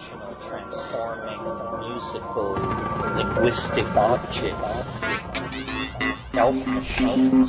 three-dimensional transforming musical linguistic objects, elf machines.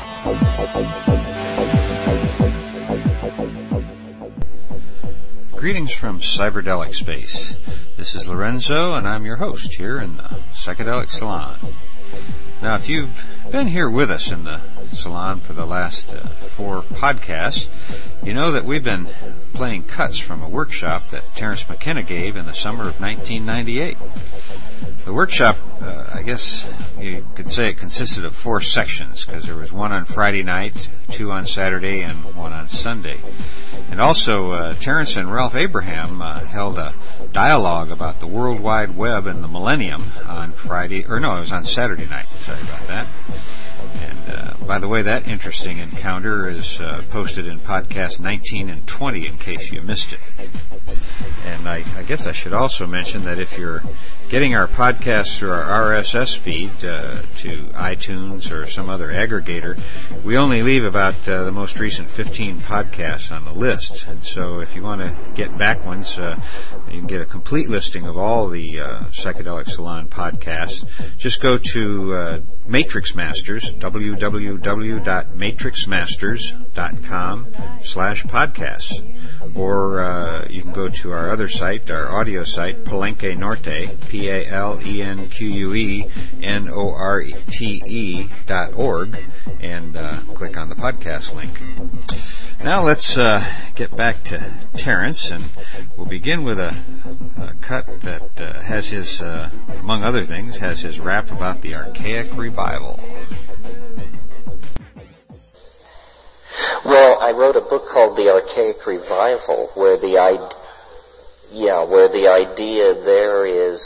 Greetings from Cyberdelic Space. This is Lorenzo, and I'm your host here in the Psychedelic Salon. Now, if you've been here with us in the salon for the last 4 podcasts, you know that we've been playing cuts from a workshop that Terence McKenna gave in the summer of 1998. The workshop, I guess you could say it consisted of 4 sections, because there was one on Friday night, 2 on Saturday, and 1 on Sunday. And also, Terence and Ralph Abraham held a dialogue about the World Wide Web and the Millennium on Friday, or no, it was on Saturday night. Sorry about that. And by the way, that interesting encounter is posted in podcast 19 and 20 in case you missed it. And I guess I should also mention that if you're getting our podcasts through our RSS feed to iTunes or some other aggregator, we only leave about the most recent 15 podcasts on the list. And so if you want to get back ones, you can get a complete listing of all the Psychedelic Salon podcasts. Just go to Matrix Masters, www.matrixmasters.com/podcasts. Or you can go to our other site, our audio site, Palenque Norte, PalenqueNorte.org, and click on the podcast link. Now let's get back to Terence, and we'll begin with a cut that has his, among other things, has his rap about the archaic revival. Well, I wrote a book called The Archaic Revival, where the idea there is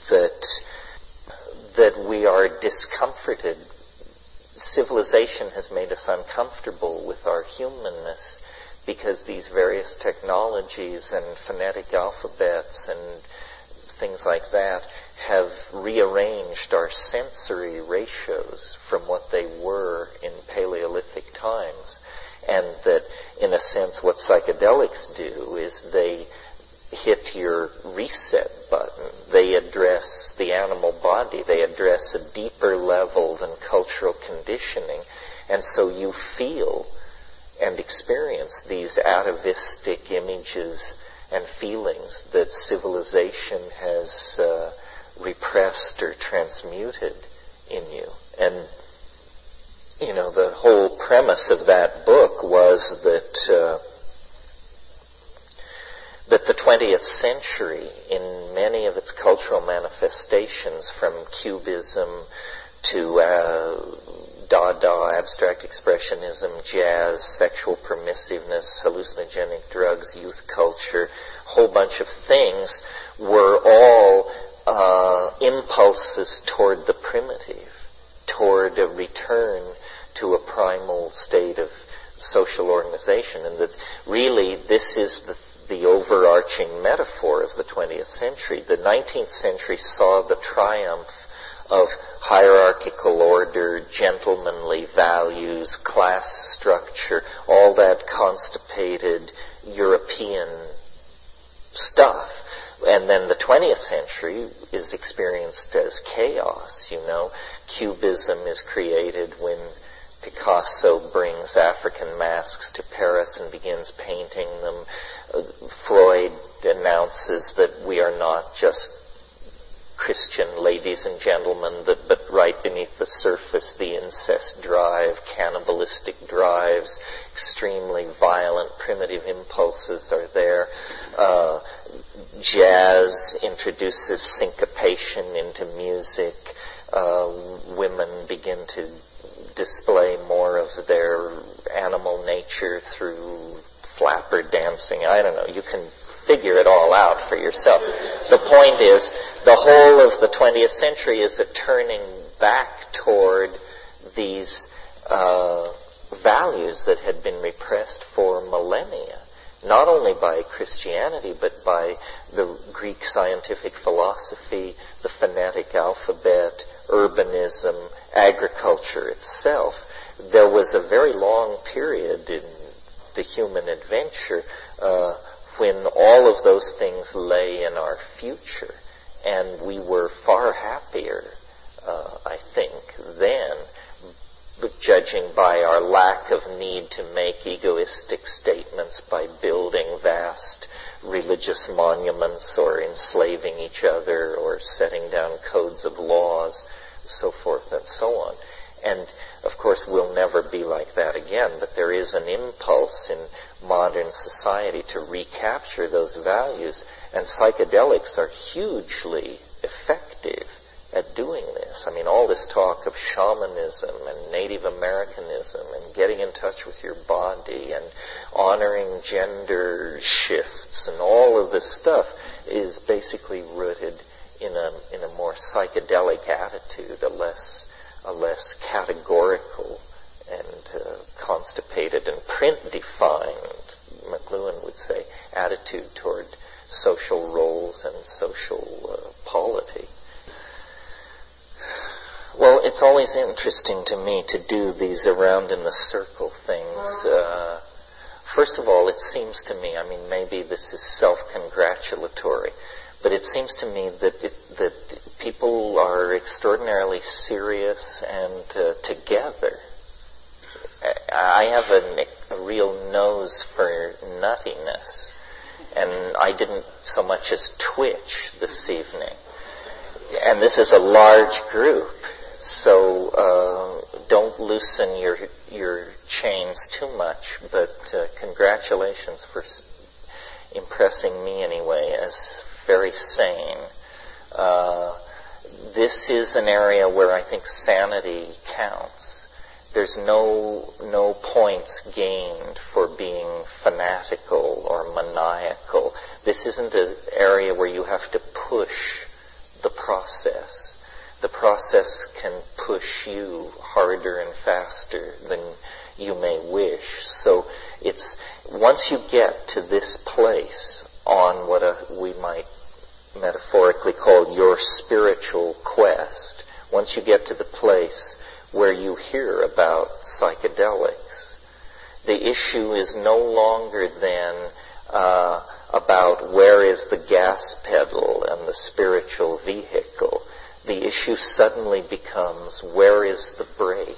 that we are discomforted. Civilization has made us uncomfortable with our humanness because these various technologies and phonetic alphabets and things like that have rearranged our sensory ratios from what they were in Paleolithic times. And that, in a sense, what psychedelics do is they hit your reset button. They address the animal body. They address a deeper level than cultural conditioning. And so you feel and experience these atavistic images and feelings that civilization has repressed or transmuted in you. And you know, the whole premise of that book was that the 20th century, in many of its cultural manifestations, from Cubism to Dada, abstract expressionism, jazz, sexual permissiveness, hallucinogenic drugs, youth culture, a whole bunch of things, were all impulses toward the primitive, toward a return to a primal state of social organization, and that really this is the overarching metaphor of the 20th century. The 19th century saw the triumph of hierarchical order, gentlemanly values, class structure, all that constipated European stuff. And then the 20th century is experienced as chaos, you know. Cubism is created when Picasso brings African masks to Paris and begins painting them. Freud announces that we are not just Christian ladies and gentlemen, but right beneath the surface, the incest drive, cannibalistic drives, extremely violent, primitive impulses are there. Jazz introduces syncopation into music. Women begin to display more of their animal nature through flapper dancing. I don't know. You can figure it all out for yourself. The point is, the whole of the 20th century is a turning back toward these values that had been repressed for millennia, not only by Christianity, but by the Greek scientific philosophy, the phonetic alphabet, urbanism, agriculture itself. There was a very long period in the human adventure when all of those things lay in our future, and we were far happier, I think, then, judging by our lack of need to make egoistic statements by building vast religious monuments or enslaving each other or setting down codes of laws, so forth and so on. And of course we'll never be like that again, but there is an impulse in modern society to recapture those values, and psychedelics are hugely effective at doing this. I mean, all this talk of shamanism and Native Americanism and getting in touch with your body and honoring gender shifts and all of this stuff is basically rooted in a more psychedelic attitude, a less categorical and constipated and print-defined, McLuhan would say, attitude toward social roles and social polity. Well, it's always interesting to me to do these around in the circle things. First of all, it seems to me, I mean, maybe this is self-congratulatory, but it seems to me that people are extraordinarily serious and together. I have a real nose for nuttiness, and I didn't so much as twitch this evening. And this is a large group, so don't loosen your chains too much, but congratulations for impressing me anyway as very sane. This is an area where I think sanity counts. There's no points gained for being fanatical or maniacal. This isn't an area where you have to push the process. The process can push you harder and faster than you may wish. So it's, once you get to this place on what we might metaphorically call your spiritual quest, once you get to the place where you hear about psychedelics, the issue is no longer then about where is the gas pedal and the spiritual vehicle. The issue suddenly becomes, where is the brake?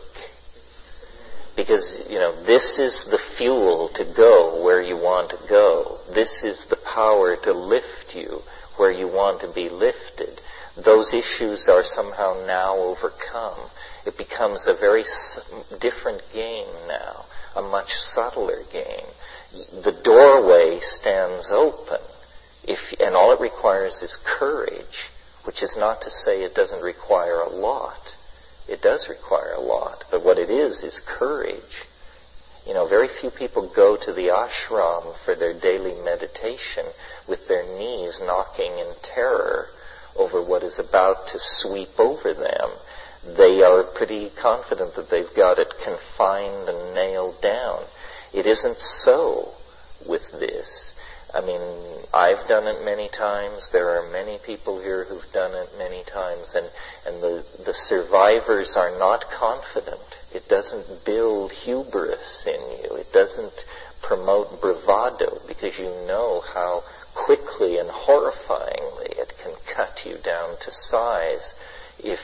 Because, this is the fuel to go where you want to go. This is the power to lift you where you want to be lifted. Those issues are somehow now overcome. It becomes a very different game now, a much subtler game. The doorway stands open, and all it requires is courage, which is not to say it doesn't require a lot. It does require a lot, but what it is courage. Very few people go to the ashram for their daily meditation with their knees knocking in terror over what is about to sweep over them. They are pretty confident that they've got it confined and nailed down. It isn't so with this. I mean, I've done it many times. There are many people here who've done it many times, and the survivors are not confident. It doesn't build hubris in you. It doesn't promote bravado, because you know how quickly and horrifyingly it can cut you down to size if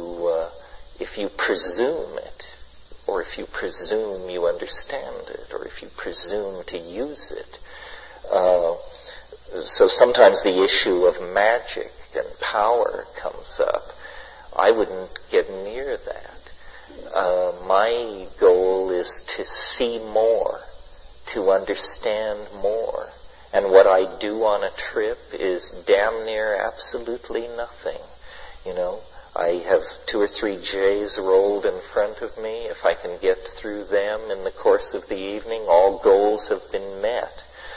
you presume it, or if you presume you understand it, or if you presume to use it. So sometimes the issue of magic and power comes up. I wouldn't get near that. My goal is to see more, to understand more. And what I do on a trip is damn near absolutely nothing. I have 2 or 3 J's rolled in front of me. If I can get through them in the course of the evening, all goals have been met.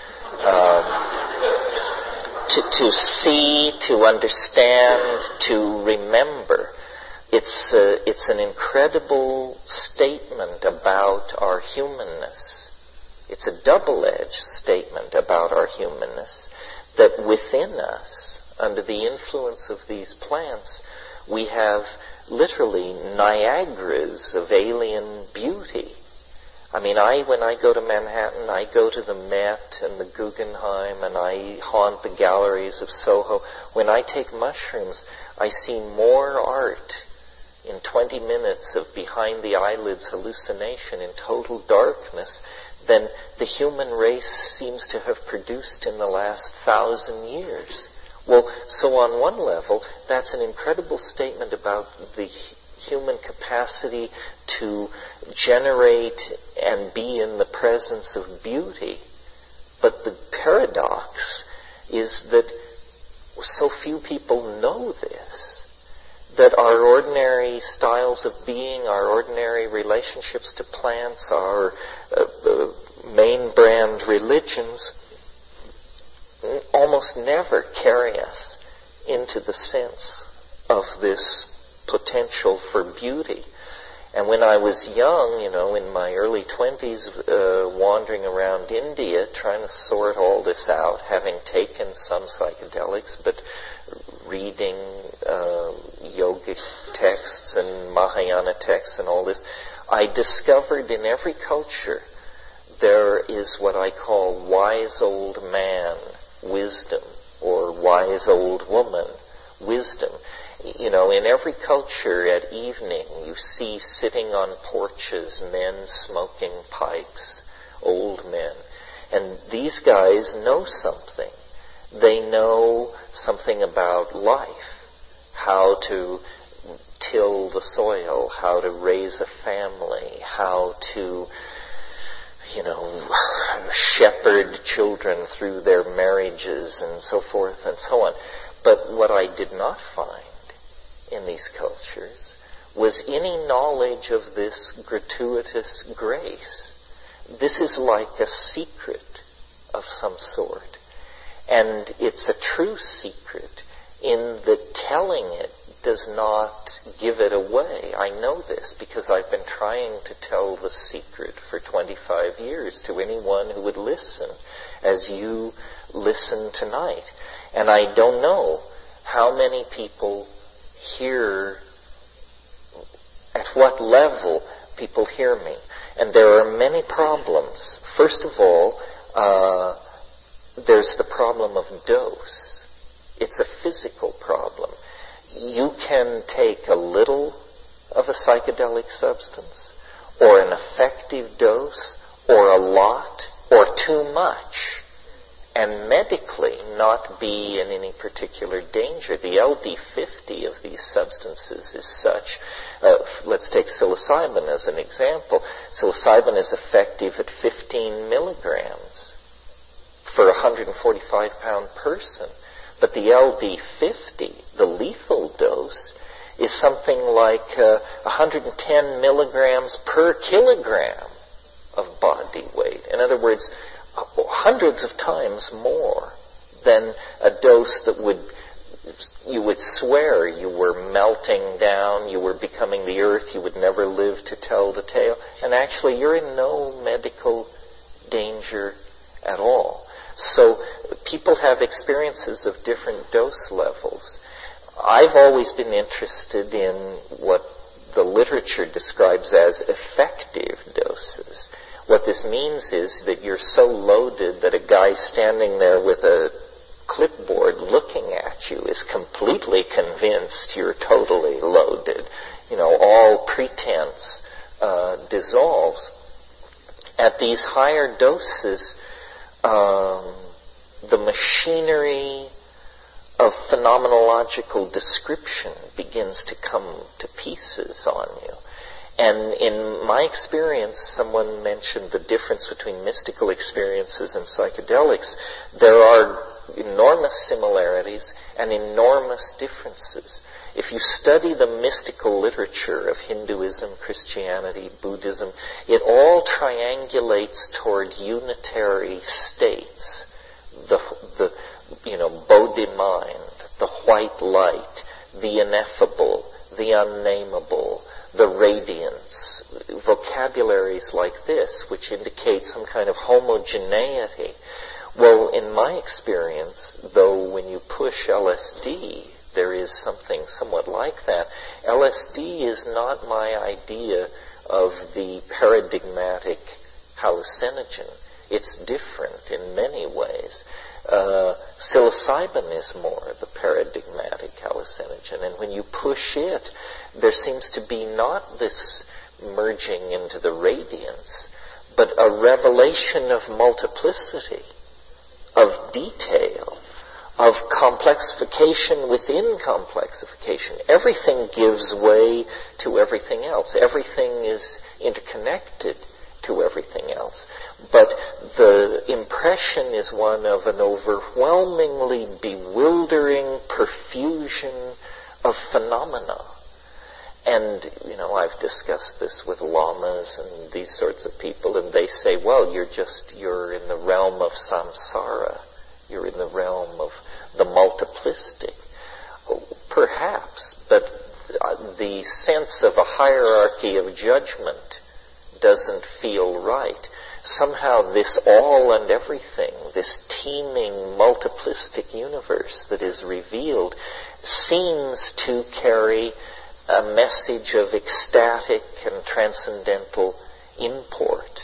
To see, to understand, to remember. It's an incredible statement about our humanness. It's a double-edged statement about our humanness, that within us, under the influence of these plants, we have literally Niagaras of alien beauty. I mean, when I go to Manhattan, I go to the Met and the Guggenheim, and I haunt the galleries of Soho. When I take mushrooms, I see more art in 20 minutes of behind the eyelids hallucination in total darkness than the human race seems to have produced in the last 1,000 years. Well, so on one level, that's an incredible statement about the human capacity to generate and be in the presence of beauty. But the paradox is that so few people know this, that our ordinary styles of being, our ordinary relationships to plants, our main brand religions almost never carry us into the sense of this potential for beauty. And when I was young, in my early 20s, wandering around India, trying to sort all this out, having taken some psychedelics, but reading yogic texts and Mahayana texts and all this, I discovered in every culture there is what I call wise old man wisdom, or wise old woman wisdom. In every culture at evening you see sitting on porches men smoking pipes, old men. And these guys know something. They know something about life, how to till the soil, how to raise a family, how to shepherd children through their marriages and so forth and so on. But what I did not find in these cultures was any knowledge of this gratuitous grace. This is like a secret of some sort. And it's a true secret in that telling it does not give it away. I know this because I've been trying to tell the secret for 25 years to anyone who would listen, as you listen tonight. And I don't know how many people hear, at what level people hear me. And there are many problems. First of all, there's the problem of dose. It's a physical problem. You can take a little of a psychedelic substance, or an effective dose, or a lot, or too much, and medically not be in any particular danger. The LD50 of these substances is such, let's take psilocybin as an example. Psilocybin is effective at 15 milligrams for a 145-pound person. But the LD50, the lethal dose, is something like 110 milligrams per kilogram of body weight. In other words, hundreds of times more than a dose that you would swear you were melting down, you were becoming the earth, you would never live to tell the tale. And actually, you're in no medical danger at all. So people have experiences of different dose levels. I've always been interested in what the literature describes as effective doses. What this means is that you're so loaded that a guy standing there with a clipboard looking at you is completely convinced you're totally loaded. All pretense dissolves. At these higher doses, the machinery of phenomenological description begins to come to pieces on you. And in my experience, someone mentioned the difference between mystical experiences and psychedelics. There are enormous similarities and enormous differences. If you study the mystical literature of Hinduism, Christianity, Buddhism, it all triangulates toward unitary states. The Bodhi mind, the white light, the ineffable, the unnameable, the radiance, vocabularies like this, which indicate some kind of homogeneity. Well, in my experience, though, when you push LSD, there is something somewhat like that. LSD is not my idea of the paradigmatic hallucinogen. It's different in many ways. Psilocybin is more the paradigmatic hallucinogen, and when you push it, there seems to be not this merging into the radiance, but a revelation of multiplicity, of detail, of complexification within complexification. Everything gives way to everything else. Everything is interconnected to everything else. But the impression is one of an overwhelmingly bewildering profusion of phenomena. And, I've discussed this with lamas and these sorts of people, and they say, well, you're in the realm of samsara. You're in the realm of the multiplicity. Perhaps, but the sense of a hierarchy of judgment doesn't feel right. Somehow this all and everything, this teeming multiplistic universe that is revealed, seems to carry a message of ecstatic and transcendental import.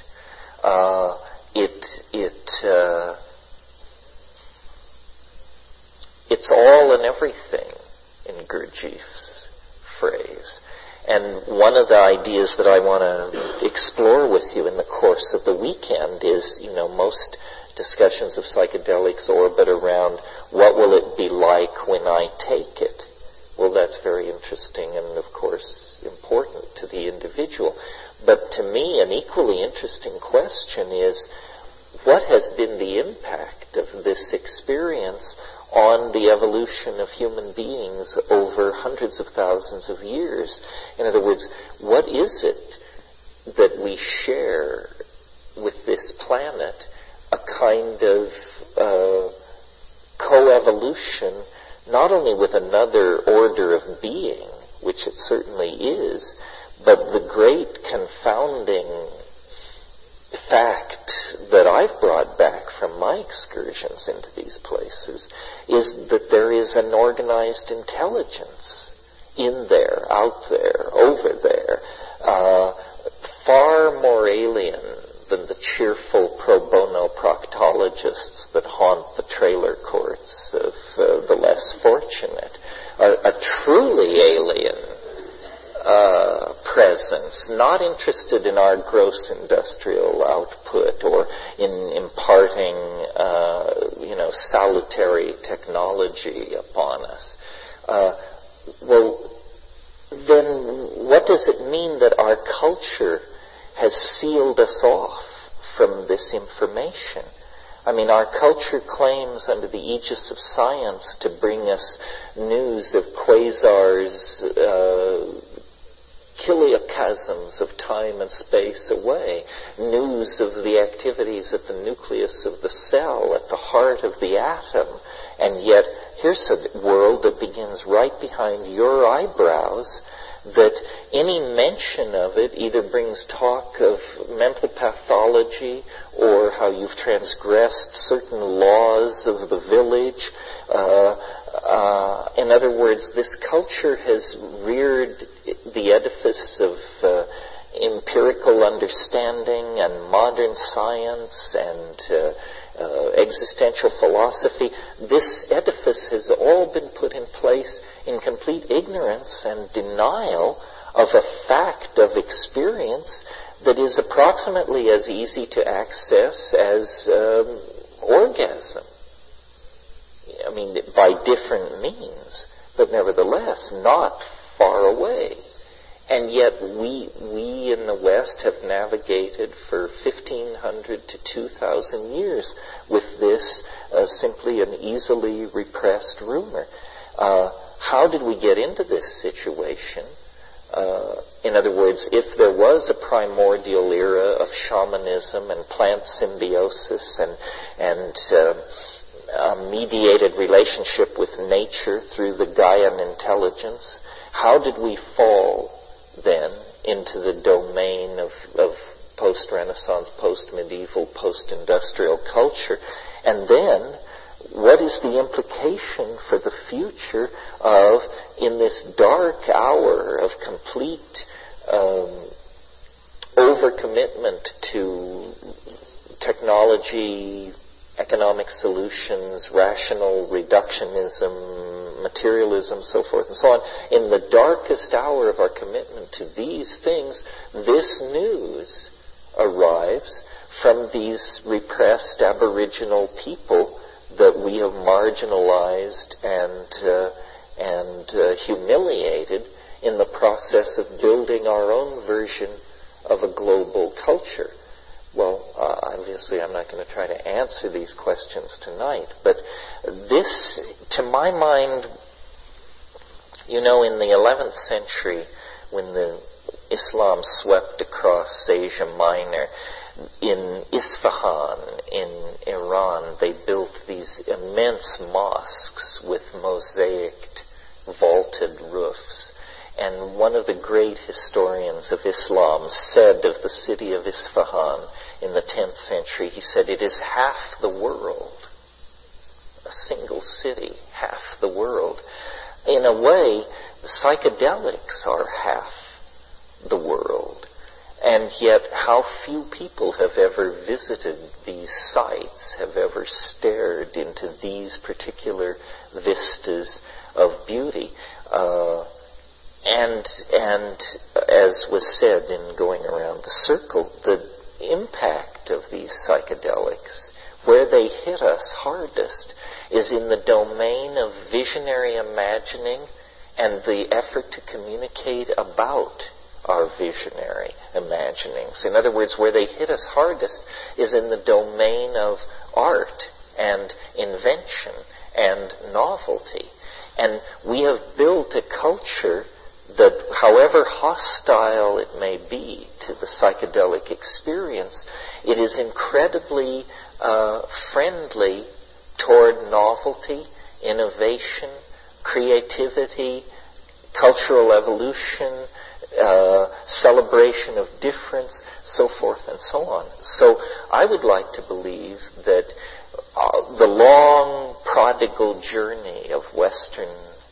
It's all and everything, in Gurdjieff's phrase. And one of the ideas that I want to explore with you in the course of the weekend is, most discussions of psychedelics orbit around what will it be like when I take it. Well, that's very interesting and, of course, important to the individual. But to me, an equally interesting question is, what has been the impact of this experience on the evolution of human beings over hundreds of thousands of years? In other words, what is it that we share with this planet? A kind of coevolution, not only with another order of being, which it certainly is, but the great confounding fact that I've brought back from my excursions into these places is that there is an organized intelligence in there, out there, over there, far more alien than the cheerful pro bono proctologists that haunt the trailer courts of the less fortunate. A truly alien presence, not interested in our gross industrial output or in imparting, salutary technology upon us. Well, then what does it mean that our culture has sealed us off from this information? I mean, our culture claims under the aegis of science to bring us news of quasars, kiliachasms of time and space away, news of the activities at the nucleus of the cell, at the heart of the atom, and yet here's a world that begins right behind your eyebrows, that any mention of it either brings talk of mental pathology or how you've transgressed certain laws of the village. In other words, this culture has reared the edifice of empirical understanding and modern science and existential philosophy. This edifice has all been put in place in complete ignorance and denial of a fact of experience that is approximately as easy to access as orgasm. I mean, by different means, but nevertheless not far away. And yet we in the West have navigated for 1,500 to 2,000 years with this simply an easily repressed rumor. How did we get into this situation? In other words, if there was a primordial era of shamanism and plant symbiosis and a mediated relationship with nature through the Gaian intelligence, how did we fall then into the domain of post-Renaissance, post-medieval, post-industrial culture? And then, what is the implication for the future of, in this dark hour of complete overcommitment to technology, economic solutions, rational reductionism, materialism, so forth and so on, in the darkest hour of our commitment to these things, this news arrives from these repressed Aboriginal people that we have marginalized and humiliated in the process of building our own version of a global culture. Well, obviously I'm not going to try to answer these questions tonight, but this, to my mind, in the 11th century, when the Islam swept across Asia Minor, in Isfahan, in Iran, they built these immense mosques with mosaicked, vaulted roofs. And one of the great historians of Islam said of the city of Isfahan in the 10th century, he said, it is half the world. A single city, half the world. In a way, the psychedelics are half the world. And yet, how few people have ever visited these sites, have ever stared into these particular vistas of beauty. And as was said in going around the circle, the impact of these psychedelics, where they hit us hardest, is in the domain of visionary imagining and the effort to communicate about our visionary imaginings. In other words, where they hit us hardest is in the domain of art and invention and novelty. And we have built a culture that, however hostile it may be to the psychedelic experience, it is incredibly friendly toward novelty, innovation, creativity, cultural evolution, celebration of difference, so forth and so on. So I would like to believe that the long prodigal journey of Western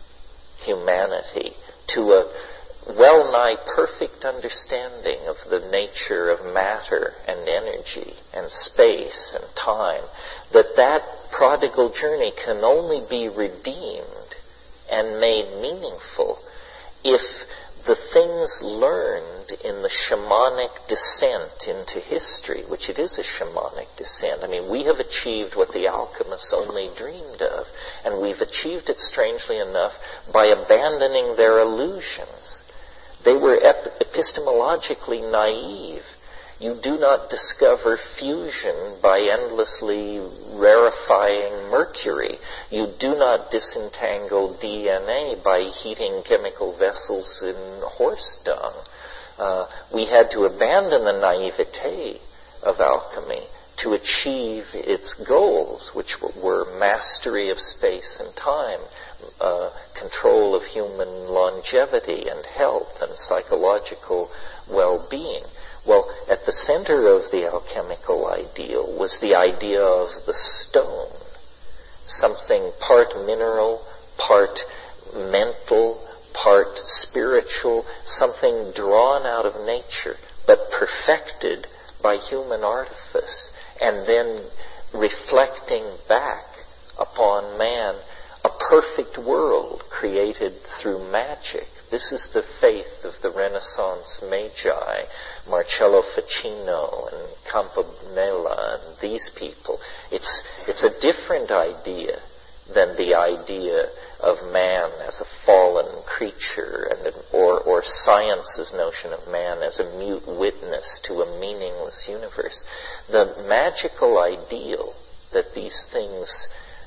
humanity to a well-nigh perfect understanding of the nature of matter and energy and space and time, that prodigal journey can only be redeemed and made meaningful if the things learned in the shamanic descent into history, which it is a shamanic descent. I mean, we have achieved what the alchemists only dreamed of, and we've achieved it, strangely enough, by abandoning their illusions. They were epistemologically naive. You do not discover fusion by endlessly rarefying mercury. You do not disentangle DNA by heating chemical vessels in horse dung. We had to abandon the naivete of alchemy to achieve its goals, which were mastery of space and time, control of human longevity and health and psychological well-being. Well, at the center of the alchemical ideal was the idea of the stone, something part mineral, part mental, part spiritual, something drawn out of nature, but perfected by human artifice, and then reflecting back upon man a perfect world created through magic. This is the faith of the Renaissance Magi, Marcello Ficino and Campanella and these people. It's a different idea than the idea of man as a fallen creature, or science's notion of man as a mute witness to a meaningless universe. The magical ideal that these things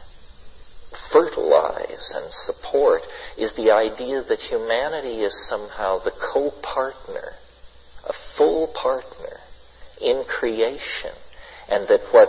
fertilize and support is the idea that humanity is somehow the co-partner, a full partner in creation, and that what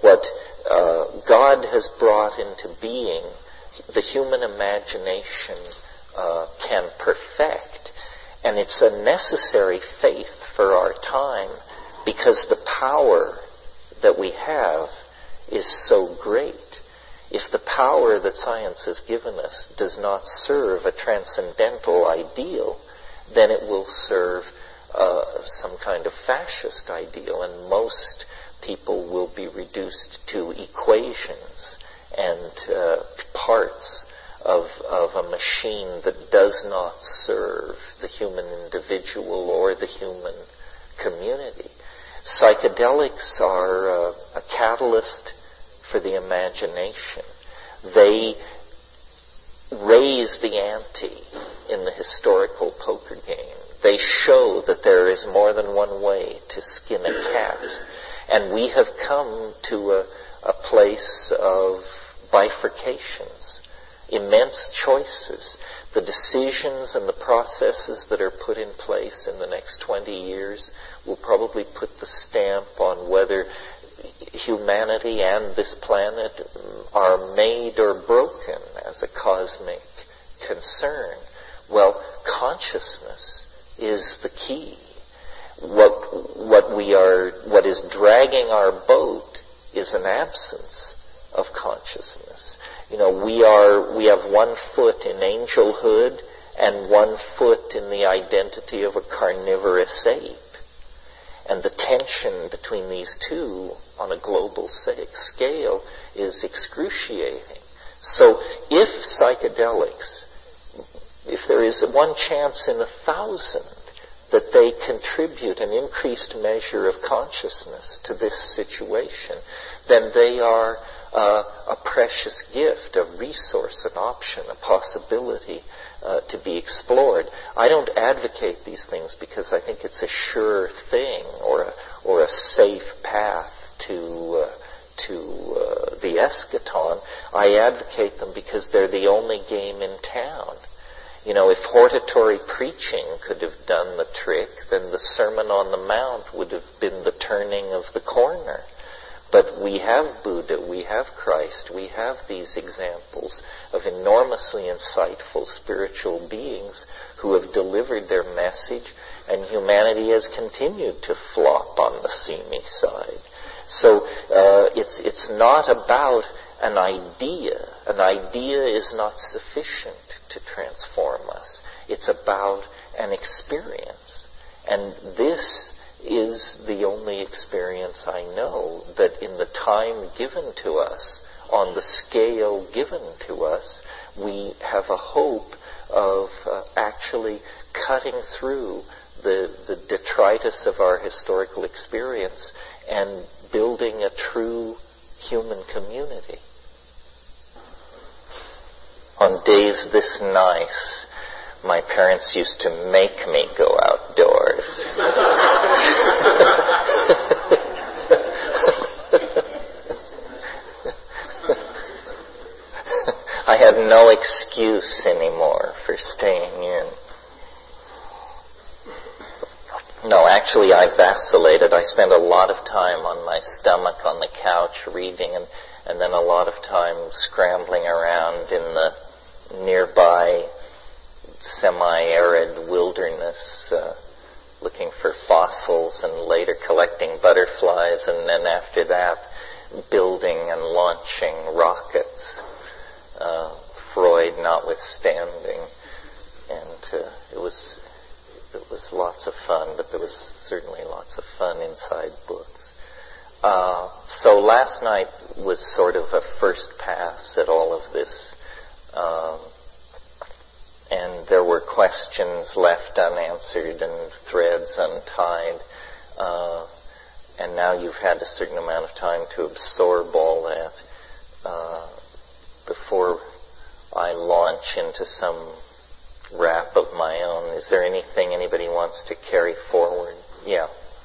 God has brought into being, the human imagination can perfect. And it's a necessary faith for our time, because the power that we have is so great. If the power that science has given us does not serve a transcendental ideal, then it will serve some kind of fascist ideal, and most people will be reduced to equations and parts of a machine that does not serve the human individual or the human community. Psychedelics are a catalyst for the imagination. They raise the ante in the historical poker game. They show that there is more than one way to skin a cat. And we have come to a place of bifurcations, immense choices. The decisions and the processes that are put in place in the next 20 years will probably put the stamp on whether humanity and this planet are made or broken as a cosmic concern. Well, consciousness is the key. What is dragging our boat is an absence of consciousness. You know, we have one foot in angelhood and one foot in the identity of a carnivorous ape. And the tension between these two on a global scale is excruciating. So if psychedelics, if there is one chance in 1,000 that they contribute an increased measure of consciousness to this situation, then they are a precious gift, a resource, an option, a possibility to be explored. I don't advocate these things because I think it's a sure thing or a safe path to the eschaton. I advocate them because they're the only game in town. You know, if hortatory preaching could have done the trick, then the Sermon on the Mount would have been the turning of the corner. But we have Buddha, we have Christ, we have these examples of enormously insightful spiritual beings who have delivered their message, and humanity has continued to flop on the seamy side. So it's not about an idea. An idea is not sufficient to transform us. It's about an experience. And this is the only experience I know that in the time given to us, on the scale given to us, we have a hope of actually cutting through the detritus of our historical experience and building a true human community. On days this nice, my parents used to make me go outdoors. I had no excuse anymore for staying in. No, actually I vacillated. I spent a lot of time on my stomach on the couch reading and then a lot of time scrambling around in the nearby semi-arid wilderness looking for fossils and later collecting butterflies, and then after that building and launching rockets, Freud notwithstanding. And it was lots of fun, but there was certainly lots of fun inside books. So last night was sort of a first pass at all of this. And there were questions left unanswered and threads untied. And now you've had a certain amount of time to absorb all that before I launch into some rap of my own. Is there anything anybody wants to carry forward? Yeah.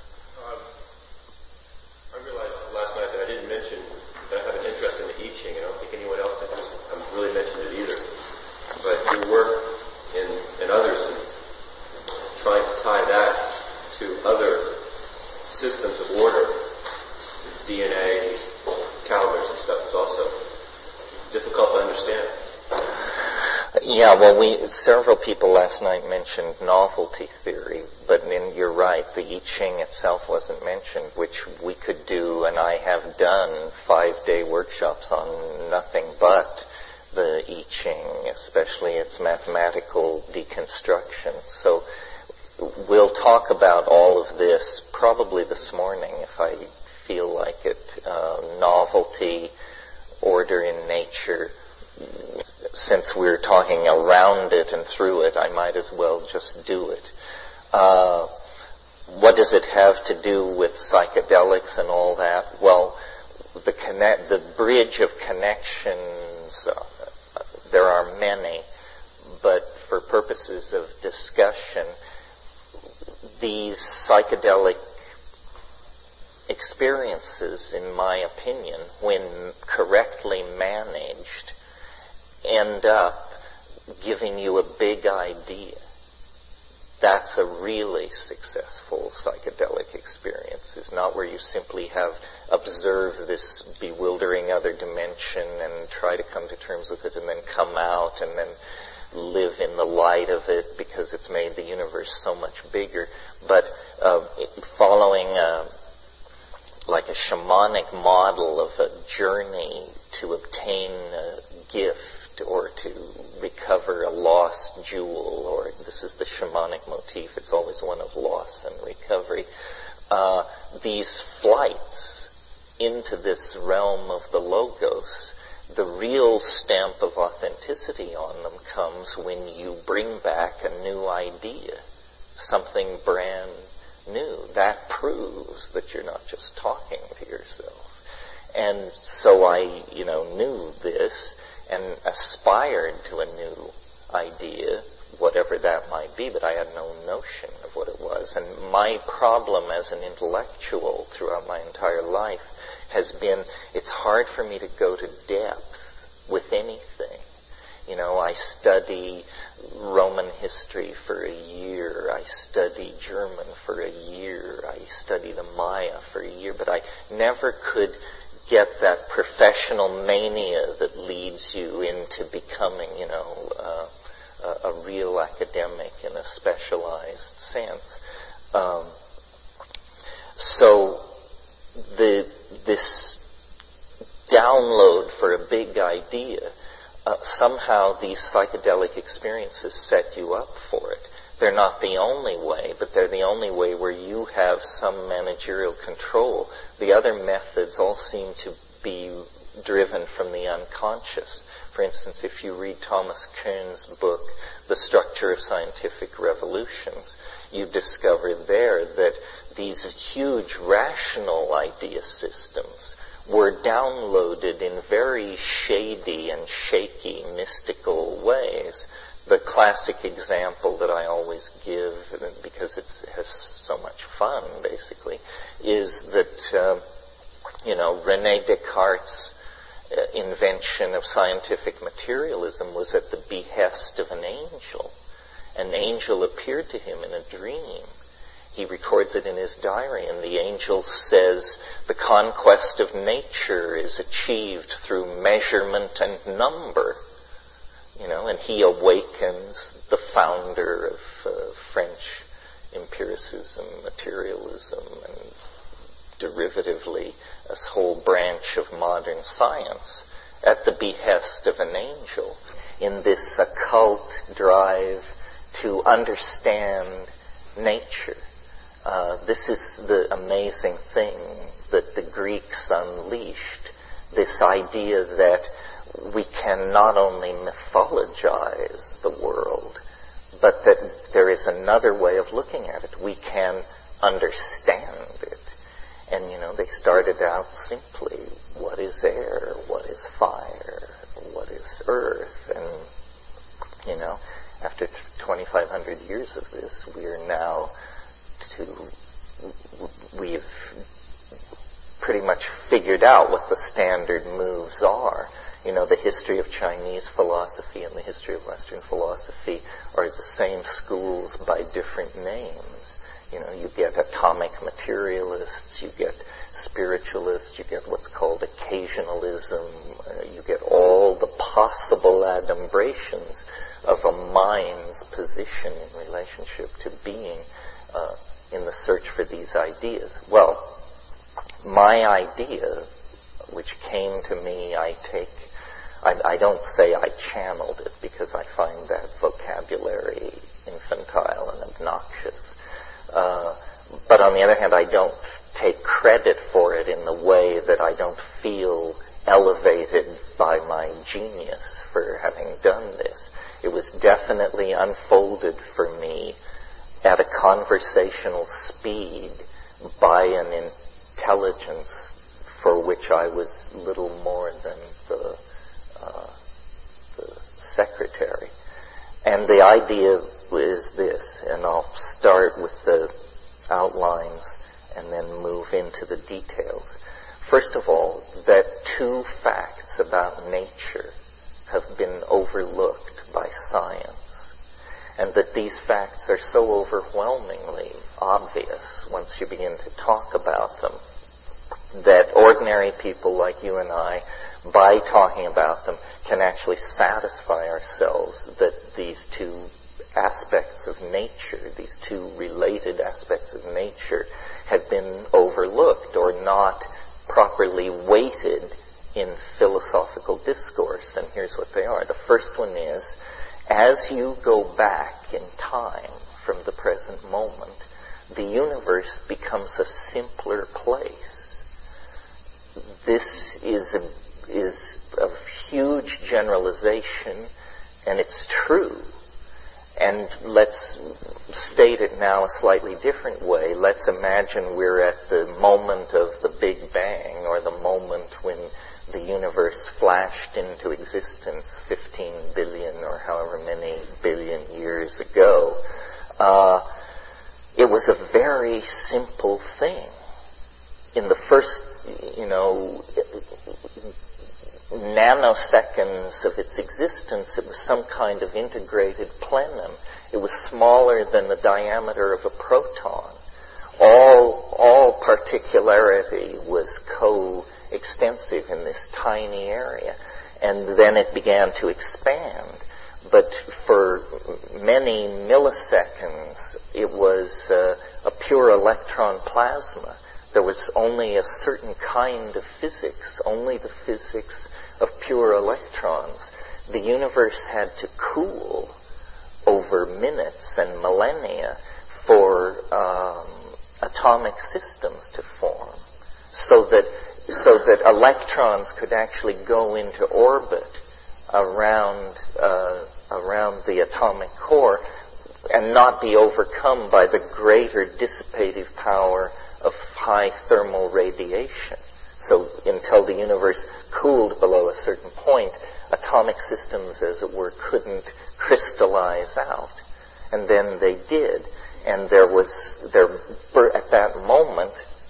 I realized last night that I didn't mention that I have an interest in the I Ching. I don't think anyone else has really mentioned it either. But your work and others in trying to tie that to other systems of order, DNA, calendars and stuff, is also difficult to understand. Yeah, well, several people last night mentioned novelty theory, but you're right, the I Ching itself wasn't mentioned, which we could do, and I have done 5-day workshops on nothing but the I Ching, especially its mathematical deconstruction. So we'll talk about all of this probably this morning if I feel like it. Novelty, order in nature. Since we're talking around it and through it, I might as well just do it. What does it have to do with psychedelics and all that? Well, the bridge of connections, there are many, but for purposes of discussion, these psychedelic experiences, in my opinion, when correctly managed, end up giving you a big idea. That's a really successful psychedelic experience. It's not where you simply have observed this bewildering other dimension and try to come to terms with it and then come out and then live in the light of it because it's made the universe so much bigger. But following like a shamanic model of a journey to obtain a gift or to recover a lost jewel, or this is the shamanic motif, it's always one of loss and recovery. These flights into this realm of the Logos, the real stamp of authenticity on them comes when you bring back a new idea, something brand new. That proves that you're not just talking to yourself. And so I, knew this and aspired to a new idea, whatever that might be, but I had no notion of what it was. And my problem as an intellectual throughout my entire life has been, it's hard for me to go to depth with anything. I study Roman history for a year. I study German for a year. I study the Maya for a year. But I never could get that professional mania that leads you into becoming, a real academic in a specialized sense. So this download for a big idea, somehow these psychedelic experiences set you up for it. They're not the only way, but they're the only way where you have some managerial control. The other methods all seem to be driven from the unconscious. For instance, if you read Thomas Kuhn's book, The Structure of Scientific Revolutions, you discover there that these huge rational idea systems were downloaded in very shady and shaky mystical ways. The classic example that I always give, because it has so much fun, basically, is that, René Descartes' invention of scientific materialism was at the behest of an angel. An angel appeared to him in a dream. He records it in his diary, and the angel says, the conquest of nature is achieved through measurement and number. And he awakens the founder of French empiricism, materialism, and derivatively a whole branch of modern science at the behest of an angel in this occult drive to understand nature. This is the amazing thing that the Greeks unleashed, this idea that we can not only mythologize the world, but that there is another way of looking at it. We can understand it. And, they started out simply, what is air? What is fire? What is earth? And, after 2,500 years of this, we've pretty much figured out what the standard moves are. The history of Chinese philosophy and the history of Western philosophy are the same schools by different names. You get atomic materialists, you get spiritualists, you get what's called occasionalism, you get all the possible adumbrations of a mind's position in relationship to being in the search for these ideas. Well, my idea, which came to me, I don't say I channeled it because I find that vocabulary infantile and obnoxious. But on the other hand, I don't take credit for it in the way that I don't feel elevated by my genius for having done this. It was definitely unfolded for me at a conversational speed by an intelligence for which I was little more than the secretary. And the idea is this, and I'll start with the outlines and then move into the details. First of all, that two facts about nature have been overlooked by science, and that these facts are so overwhelmingly obvious once you begin to talk about them, that ordinary people like you and I, by talking about them, can actually satisfy ourselves that these two aspects of nature, these two related aspects of nature, have been overlooked or not properly weighted in philosophical discourse. And here's what they are. The first one is, as you go back in time from the present moment, the universe becomes a simpler place. This is a huge generalization, and it's true. And let's state it now a slightly different way. Let's imagine we're at the moment of the Big Bang, or the moment when the universe flashed into existence 15 billion or however many billion years ago. It was a very simple thing. In the first, nanoseconds of its existence, it was some kind of integrated plenum. It was smaller than the diameter of a proton. All particularity was coextensive in this tiny area. And then it began to expand. But for many milliseconds, it was a pure electron plasma. There was only a certain kind of physics, only the physics of pure electrons. The universe had to cool over minutes and millennia for atomic systems to form, so that electrons could actually go into orbit around the atomic core and not be overcome by the greater dissipative power of high thermal radiation. So until the universe cooled below a certain point, atomic systems, as it were, couldn't crystallize out. And then they did. And there at that moment,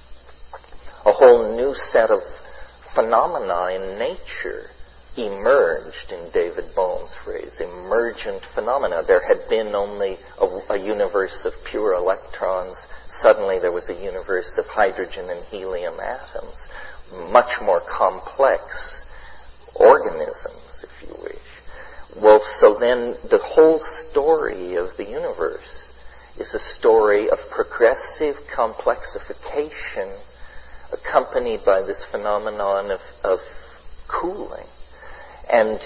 a whole new set of phenomena in nature emerged, in David Bohm's phrase, emergent phenomena. There had been only a universe of pure electrons. Suddenly there was a universe of hydrogen and helium atoms, much more complex organisms, if you wish. Well, so then the whole story of the universe is a story of progressive complexification accompanied by this phenomenon of cooling. And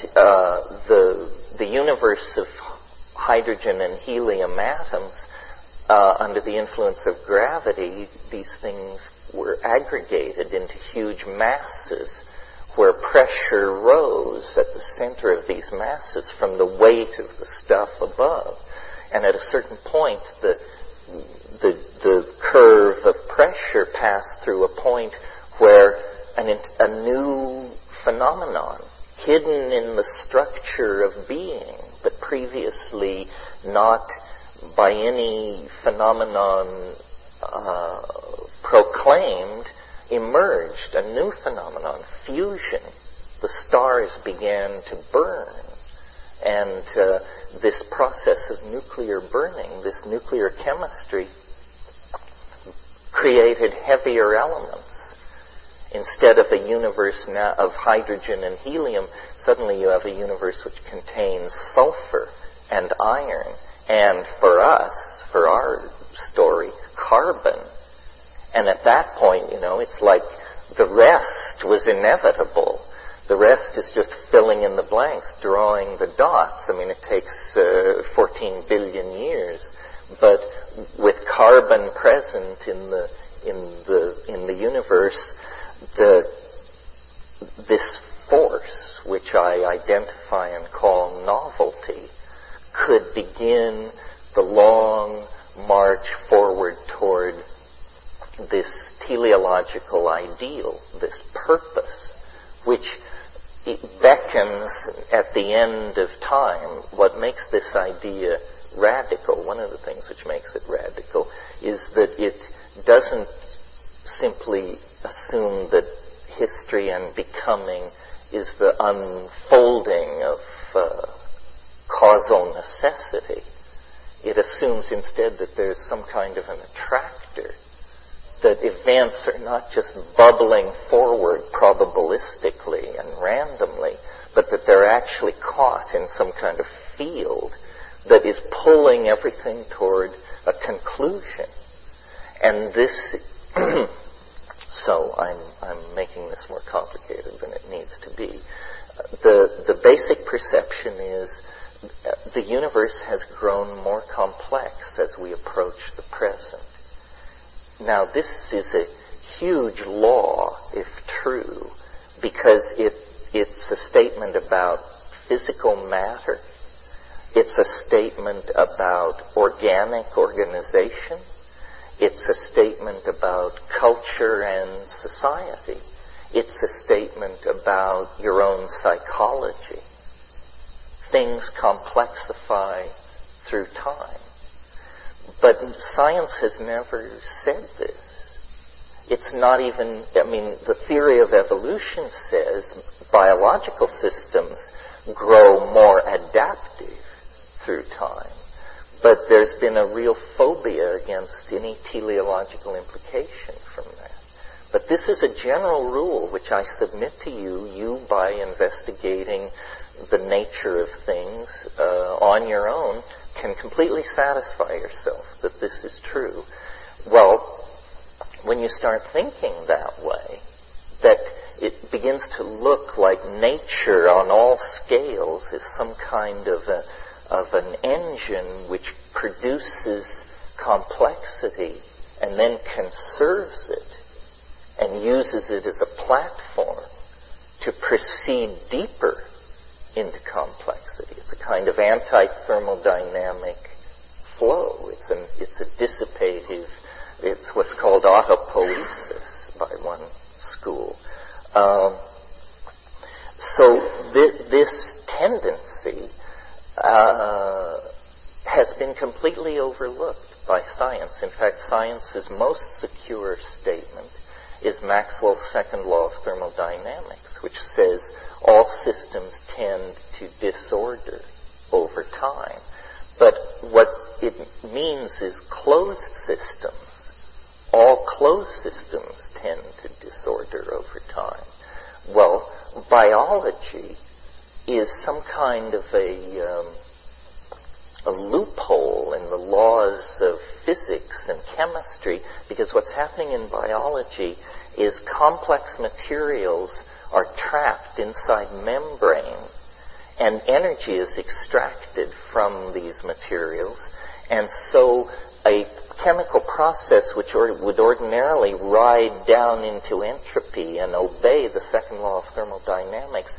the universe of hydrogen and helium atoms, under the influence of gravity, these things were aggregated into huge masses where pressure rose at the center of these masses from the weight of the stuff above. And at a certain point, the curve of pressure passed through a point where a new phenomenon, hidden in the structure of being, but previously not by any phenomenon proclaimed, emerged. A new phenomenon, fusion. The stars began to burn. And this process of nuclear burning, this nuclear chemistry, created heavier elements. Instead of a universe now of hydrogen and helium, suddenly you have a universe which contains sulfur and iron, and for us, for our story, carbon. And at that point, it's like the rest was inevitable. The rest is just filling in the blanks, drawing the dots. I mean, it takes 14 billion years But with carbon present in the universe, this force, which I identify and call novelty, could begin the long march forward toward this teleological ideal, this purpose, which beckons at the end of time. What makes this idea radical, one of the things which makes it radical, is that it doesn't simply assume that history and becoming is the unfolding of causal necessity. It assumes instead that there's some kind of an attractor, that events are not just bubbling forward probabilistically and randomly, but that they're actually caught in some kind of field that is pulling everything toward a conclusion. And this, so I'm making this more complicated than it needs to be. The basic perception is the universe has grown more complex as we approach the present. Now, this is a huge law, if true, because it's a statement about physical matter. It's a statement about organic organization. It's a statement about culture and society. It's a statement about your own psychology. Things complexify through time. But science has never said this. It's not even, the theory of evolution says biological systems grow more adaptive through time. But there's been a real phobia against any teleological implication from that. But this is a general rule which I submit to you by investigating the nature of things on your own, can completely satisfy yourself that this is true. Well, when you start thinking that way, that it begins to look like nature on all scales is some kind of an engine which produces complexity and then conserves it and uses it as a platform to proceed deeper into complexity. It's a kind of anti-thermodynamic flow. It's a dissipative, it's what's called autopoiesis by one school. So this tendency has been completely overlooked by science. In fact, science's most secure statement is Maxwell's second law of thermodynamics, which says all systems tend to disorder over time. But what it means is closed systems. All closed systems tend to disorder over time. Well, biology is some kind of a loophole in the laws of physics and chemistry, because what's happening in biology is complex materials are trapped inside membrane, and energy is extracted from these materials, and so a chemical process which would ordinarily ride down into entropy and obey the second law of thermodynamics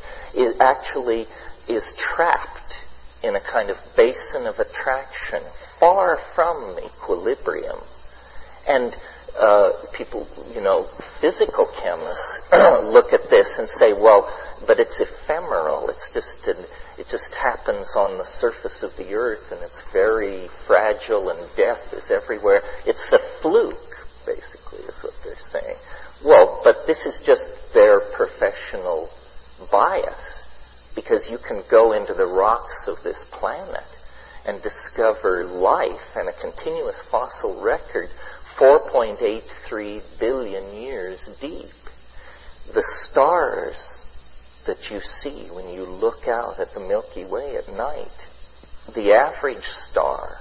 is trapped in a kind of basin of attraction far from equilibrium. And people, physical chemists look at this and say, well, but it's ephemeral. It just happens on the surface of the earth, and it's very fragile, and death is everywhere. It's a fluke, basically, is what they're saying. Well, but this is just their professional bias, because you can go into the rocks of this planet and discover life and a continuous fossil record 4.83 billion years deep. The stars that you see when you look out at the Milky Way at night, the average star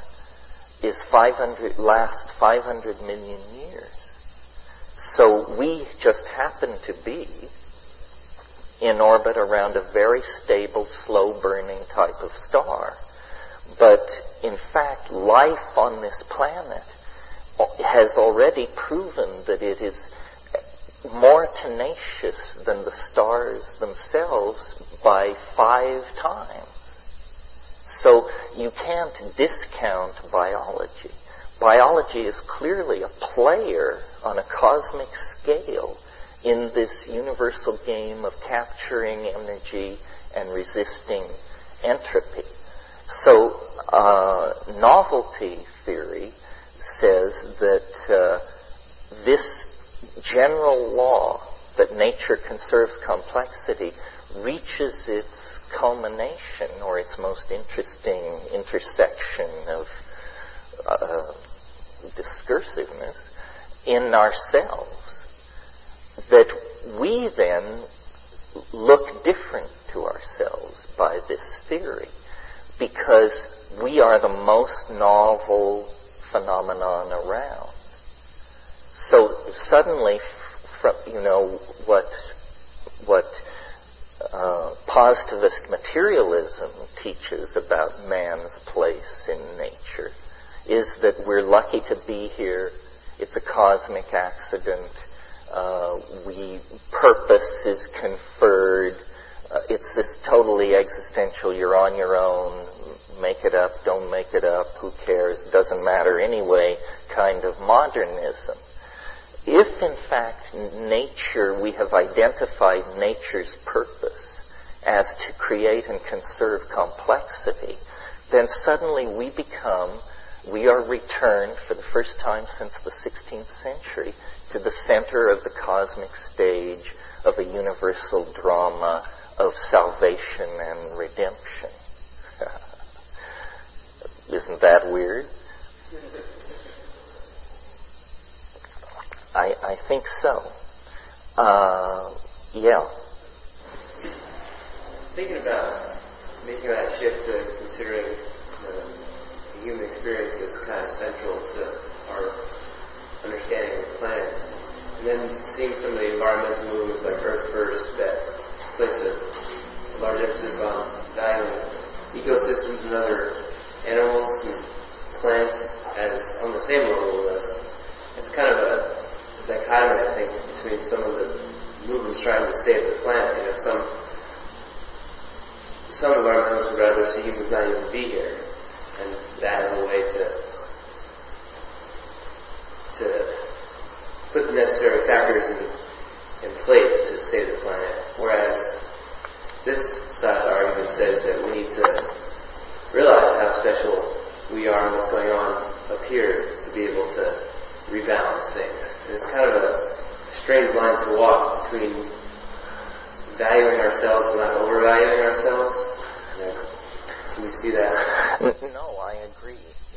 lasts 500 million years. So we just happen to be in orbit around a very stable, slow-burning type of star. But in fact, life on this planet has already proven that it is more tenacious than the stars themselves by 5 times. So you can't discount biology. Biology is clearly a player on a cosmic scale in this universal game of capturing energy and resisting entropy. So novelty theory says that this general law that nature conserves complexity reaches its culmination, or its most interesting intersection of discursiveness, in ourselves. That we then look different to ourselves by this theory, because we are the most novel phenomenon around. So suddenly, what positivist materialism teaches about man's place in nature is that we're lucky to be here. It's a cosmic accident. Purpose is conferred. It's this totally existential, you're on your own, make it up, don't make it up, who cares, doesn't matter anyway, kind of modernism. If in fact nature, we have identified nature's purpose as to create and conserve complexity, then suddenly we are returned for the first time since the 16th century to the center of the cosmic stage of a universal drama of salvation and redemption. Isn't that weird? I think so. Yeah. Thinking about making that shift to considering the human experience as kind of central to our understanding of the planet, and then seeing some of the environmental movements like Earth First that place a large emphasis on valuing ecosystems and other animals and plants as on the same level with us. It's kind of a dichotomy, I think, between some of the movements trying to save the planet. Some environmentalists would rather see humans not even be here, and that is a way to put the necessary factors in place to save the planet. Whereas this side of the argument says that we need to realize how special we are and what's going on up here to be able to rebalance things. And it's kind of a strange line to walk between valuing ourselves and not overvaluing ourselves. Can we see that? No, I agree.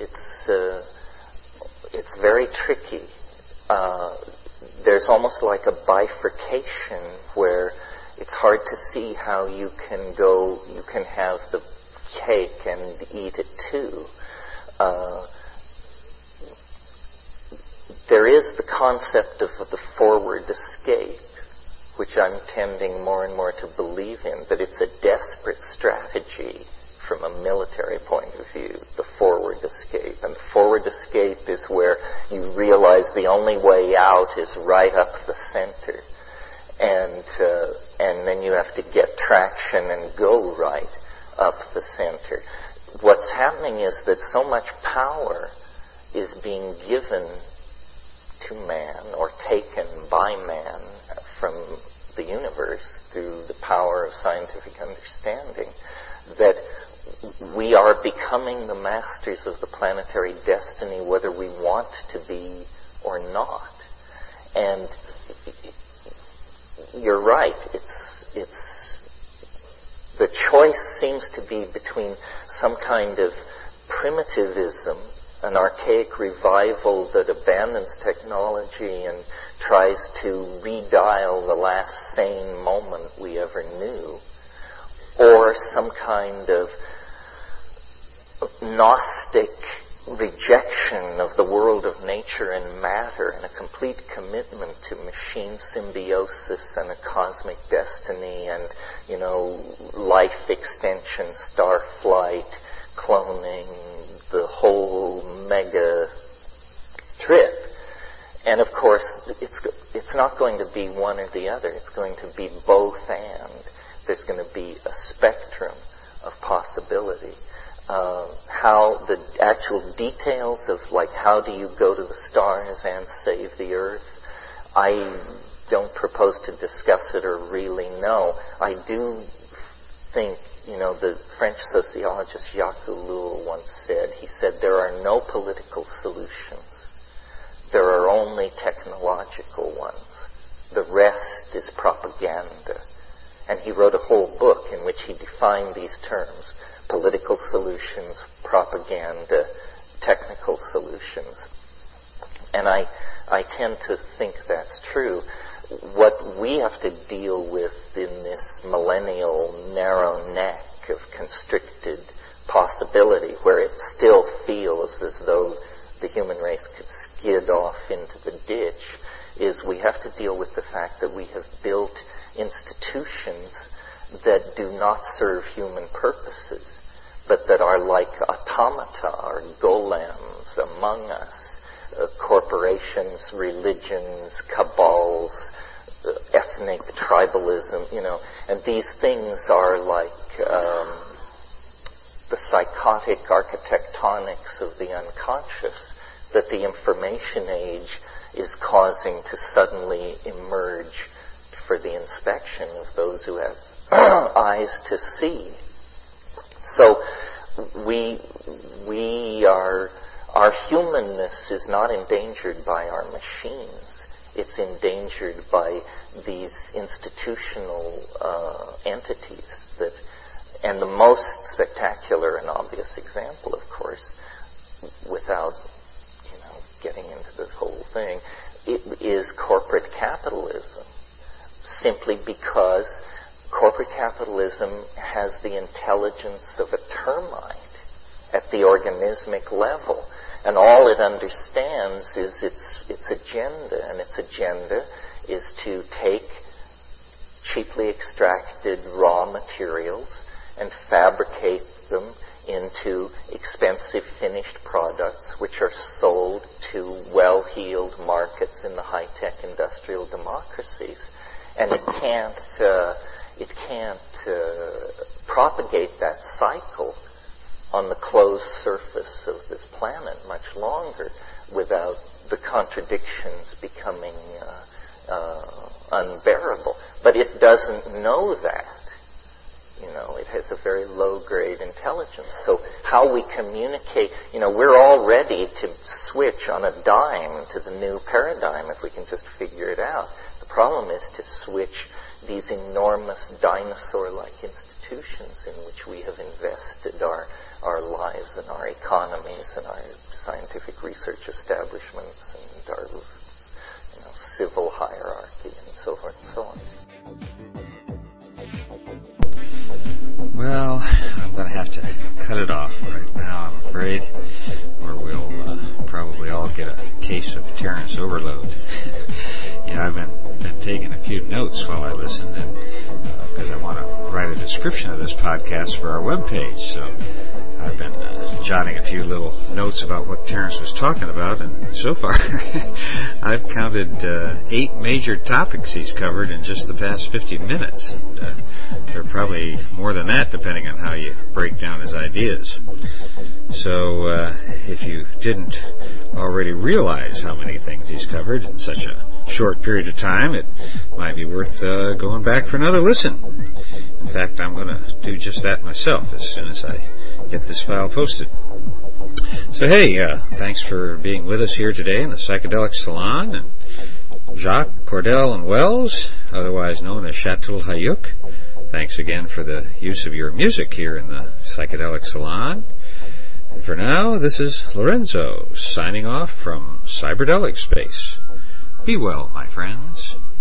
It's very tricky. There's almost like a bifurcation where it's hard to see how you can have the cake and eat it too. There is the concept of the forward escape, which I'm tending more and more to believe in, that it's a desperate strategy from a military point of view, the forward escape. And the forward escape is where you realize the only way out is right up the center. And then you have to get traction and go right up the center. What's happening is that so much power is being given to man or taken by man from the universe through the power of scientific understanding that we are becoming the masters of the planetary destiny whether we want to be or not. And you're right, it's the choice seems to be between some kind of primitivism, an archaic revival that abandons technology and tries to redial the last sane moment we ever knew, or some kind of Gnostic rejection of the world of nature and matter and a complete commitment to machine symbiosis and a cosmic destiny and, life extension, star flight, cloning, the whole mega trip. And of course, it's not going to be one or the other. It's going to be both and. There's going to be a spectrum of possibility. How the actual details of, like, how do you go to the stars and save the earth, I don't propose to discuss it or really know. I do think, the French sociologist Jacques Ellul once said, he said, there are no political solutions. There are only technological ones. The rest is propaganda. And he wrote a whole book in which he defined these terms: political solutions, propaganda, technical solutions. And I tend to think that's true. What we have to deal with in this millennial narrow neck of constricted possibility, where it still feels as though the human race could skid off into the ditch, is we have to deal with the fact that we have built institutions that do not serve human purposes, but that are like automata or golems among us, corporations, religions, cabals, ethnic tribalism, and these things are like the psychotic architectonics of the unconscious that the information age is causing to suddenly emerge for the inspection of those who have eyes to see. So our humanness is not endangered by our machines. It's endangered by these institutional entities that, and the most spectacular and obvious example, of course, without getting into the whole thing, it is corporate capitalism. Simply because corporate capitalism has the intelligence of a termite at the organismic level. And all it understands is its agenda. And its agenda is to take cheaply extracted raw materials and fabricate them into expensive finished products which are sold to well-heeled markets in the high-tech industrial democracies. And it can't propagate that cycle on the closed surface of this planet much longer without the contradictions becoming unbearable. But it doesn't know that. It has a very low-grade intelligence. So how we communicate, we're all ready to switch on a dime to the new paradigm if we can just figure it out. The problem is to switch these enormous dinosaur-like institutions in which we have invested our lives and our economies and our scientific research establishments and our civil hierarchy and so forth and so on. Well, I'm going to have to cut it off right now, I'm afraid, or we'll probably all get a case of Terrence overload. I've been taking a few notes while I listened, and because I want to write a description of this podcast for our webpage. So I've been jotting a few little notes about what Terrence was talking about, and so far I've counted 8 major topics he's covered in just the past 50 minutes. And, there are probably more than that depending on how you break down his ideas. So if you didn't already realize how many things he's covered in such a short period of time, it might be worth going back for another listen. In fact, I'm going to do just that myself as soon as I get this file posted. So hey, thanks for being with us here today in the Psychedelic Salon, and Jacques, Cordell, and Wells, otherwise known as Chatul Hayuk. Thanks again for the use of your music here in the Psychedelic Salon. And for now, this is Lorenzo signing off from Cyberdelic Space. Be well, my friends.